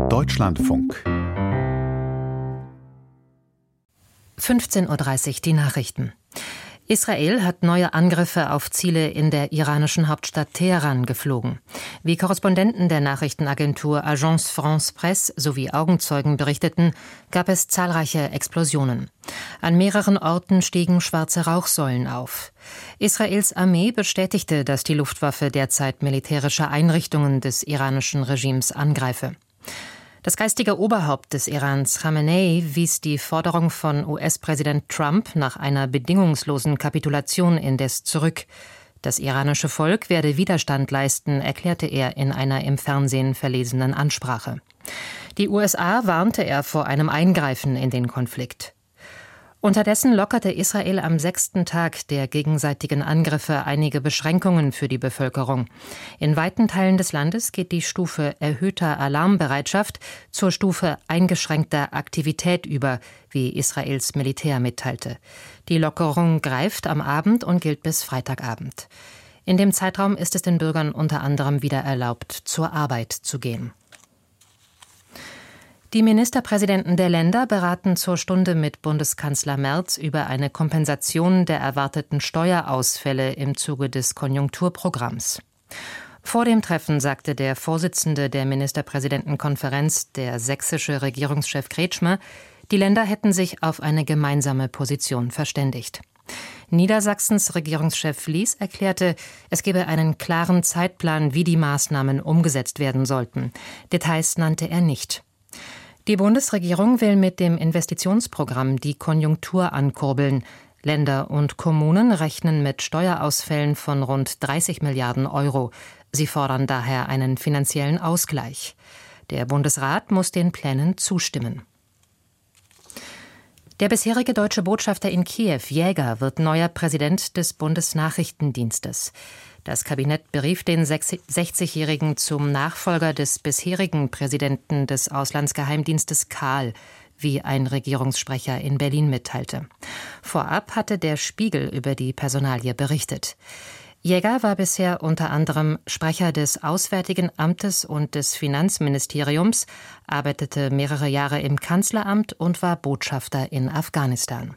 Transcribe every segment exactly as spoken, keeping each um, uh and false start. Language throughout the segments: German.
Deutschlandfunk. fünfzehn Uhr dreißig, die Nachrichten. Israel hat neue Angriffe auf Ziele in der iranischen Hauptstadt Teheran geflogen. Wie Korrespondenten der Nachrichtenagentur Agence France-Presse sowie Augenzeugen berichteten, gab es zahlreiche Explosionen. An mehreren Orten stiegen schwarze Rauchsäulen auf. Israels Armee bestätigte, dass die Luftwaffe derzeit militärische Einrichtungen des iranischen Regimes angreife. Das geistige Oberhaupt des Irans, Khamenei, wies die Forderung von U S-Präsident Trump nach einer bedingungslosen Kapitulation indes zurück. Das iranische Volk werde Widerstand leisten, erklärte er in einer im Fernsehen verlesenen Ansprache. Die U S A warnte er vor einem Eingreifen in den Konflikt. Unterdessen lockerte Israel am sechsten Tag der gegenseitigen Angriffe einige Beschränkungen für die Bevölkerung. In weiten Teilen des Landes geht die Stufe erhöhter Alarmbereitschaft zur Stufe eingeschränkter Aktivität über, wie Israels Militär mitteilte. Die Lockerung greift am Abend und gilt bis Freitagabend. In dem Zeitraum ist es den Bürgern unter anderem wieder erlaubt, zur Arbeit zu gehen. Die Ministerpräsidenten der Länder beraten zur Stunde mit Bundeskanzler Merz über eine Kompensation der erwarteten Steuerausfälle im Zuge des Konjunkturprogramms. Vor dem Treffen sagte der Vorsitzende der Ministerpräsidentenkonferenz, der sächsische Regierungschef Kretschmer, die Länder hätten sich auf eine gemeinsame Position verständigt. Niedersachsens Regierungschef Lies erklärte, es gebe einen klaren Zeitplan, wie die Maßnahmen umgesetzt werden sollten. Details nannte er nicht. Die Bundesregierung will mit dem Investitionsprogramm die Konjunktur ankurbeln. Länder und Kommunen rechnen mit Steuerausfällen von rund dreißig Milliarden Euro. Sie fordern daher einen finanziellen Ausgleich. Der Bundesrat muss den Plänen zustimmen. Der bisherige deutsche Botschafter in Kiew, Jäger, wird neuer Präsident des Bundesnachrichtendienstes. Das Kabinett berief den sechzigjährigen zum Nachfolger des bisherigen Präsidenten des Auslandsgeheimdienstes Kahl, wie ein Regierungssprecher in Berlin mitteilte. Vorab hatte der Spiegel über die Personalie berichtet. Jäger war bisher unter anderem Sprecher des Auswärtigen Amtes und des Finanzministeriums, arbeitete mehrere Jahre im Kanzleramt und war Botschafter in Afghanistan.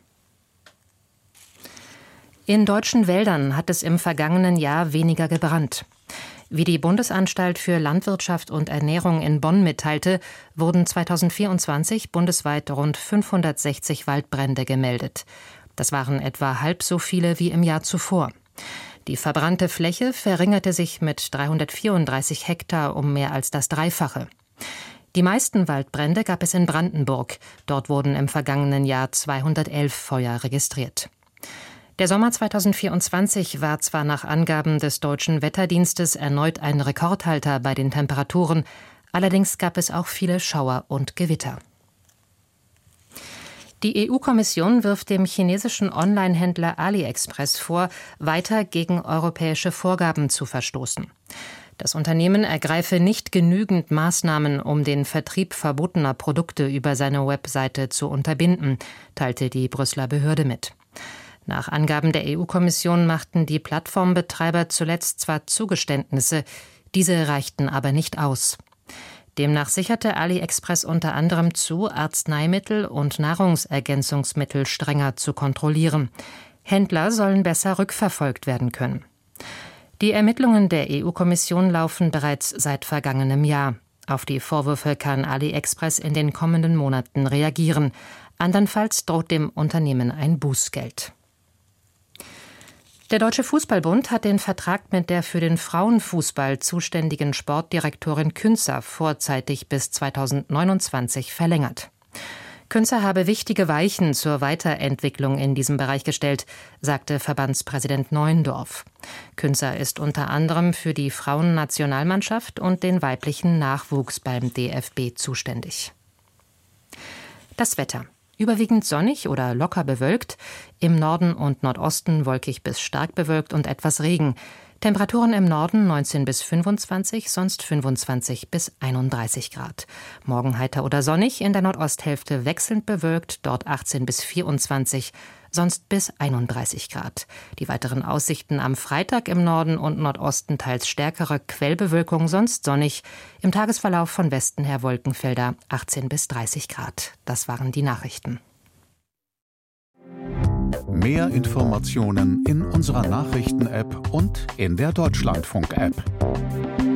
In deutschen Wäldern hat es im vergangenen Jahr weniger gebrannt. Wie die Bundesanstalt für Landwirtschaft und Ernährung in Bonn mitteilte, wurden zweitausendvierundzwanzig bundesweit rund fünfhundertsechzig Waldbrände gemeldet. Das waren etwa halb so viele wie im Jahr zuvor. Die verbrannte Fläche verringerte sich mit dreihundertvierunddreißig Hektar um mehr als das Dreifache. Die meisten Waldbrände gab es in Brandenburg. Dort wurden im vergangenen Jahr zweihundertelf Feuer registriert. Der Sommer zweitausendvierundzwanzig war zwar nach Angaben des Deutschen Wetterdienstes erneut ein Rekordhalter bei den Temperaturen, allerdings gab es auch viele Schauer und Gewitter. Die E U-Kommission wirft dem chinesischen Online-Händler AliExpress vor, weiter gegen europäische Vorgaben zu verstoßen. Das Unternehmen ergreife nicht genügend Maßnahmen, um den Vertrieb verbotener Produkte über seine Webseite zu unterbinden, teilte die Brüsseler Behörde mit. Nach Angaben der E U-Kommission machten die Plattformbetreiber zuletzt zwar Zugeständnisse, diese reichten aber nicht aus. Demnach sicherte AliExpress unter anderem zu, Arzneimittel und Nahrungsergänzungsmittel strenger zu kontrollieren. Händler sollen besser rückverfolgt werden können. Die Ermittlungen der E U-Kommission laufen bereits seit vergangenem Jahr. Auf die Vorwürfe kann AliExpress in den kommenden Monaten reagieren. Andernfalls droht dem Unternehmen ein Bußgeld. Der Deutsche Fußballbund hat den Vertrag mit der für den Frauenfußball zuständigen Sportdirektorin Künzer vorzeitig bis zweitausendneunundzwanzig verlängert. Künzer habe wichtige Weichen zur Weiterentwicklung in diesem Bereich gestellt, sagte Verbandspräsident Neuendorf. Künzer ist unter anderem für die Frauennationalmannschaft und den weiblichen Nachwuchs beim D F B zuständig. Das Wetter. Überwiegend sonnig oder locker bewölkt, im Norden und Nordosten wolkig bis stark bewölkt und etwas Regen. Temperaturen im Norden neunzehn bis fünfundzwanzig, sonst fünfundzwanzig bis einunddreißig Grad. Morgen heiter oder sonnig, in der Nordosthälfte wechselnd bewölkt, dort achtzehn bis vierundzwanzig, sonst bis einunddreißig Grad. Die weiteren Aussichten am Freitag: im Norden und Nordosten teils stärkere Quellbewölkung, sonst sonnig. Im Tagesverlauf von Westen her Wolkenfelder, achtzehn bis dreißig Grad. Das waren die Nachrichten. Mehr Informationen in unserer Nachrichten-App und in der Deutschlandfunk-App.